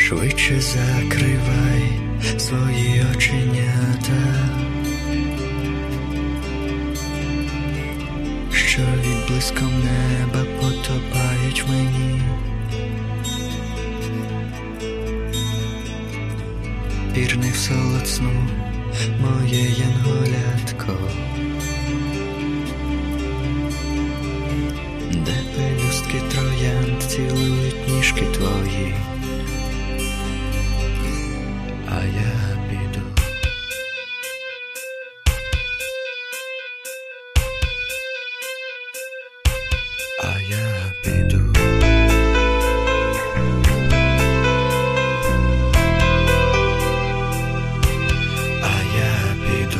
Швидше закривай свої оченята, що відблиском неба потопають в мені. Пірни в солод сну, моє янголятко, де пелюстки троянд цілують ніжки твої. А я піду. А я піду. А я піду.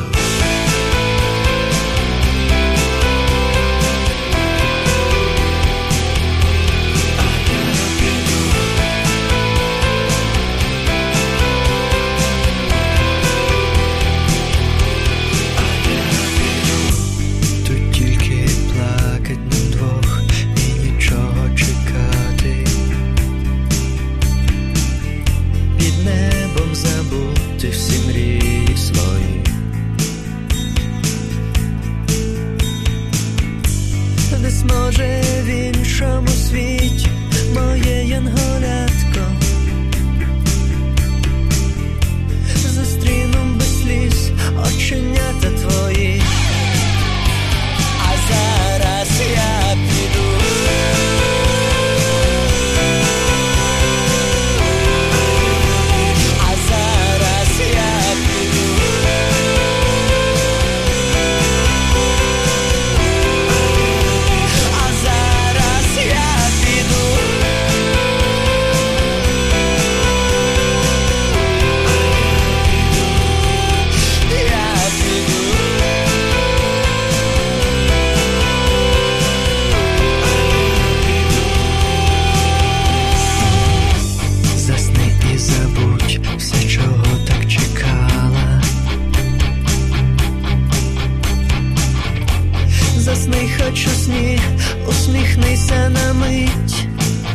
Забути всі мрії свої, десь може в іншому світі моє янголятко, зустріну без сліз оченята твої. А зараз я піду. Все, чого так чекала, засни хоч у сні, усміхнися на мить,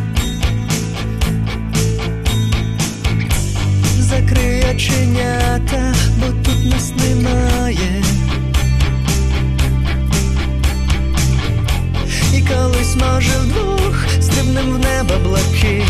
закрий оченята, бо тут нас немає. І колись може вдвох стрибнем в небо блакить.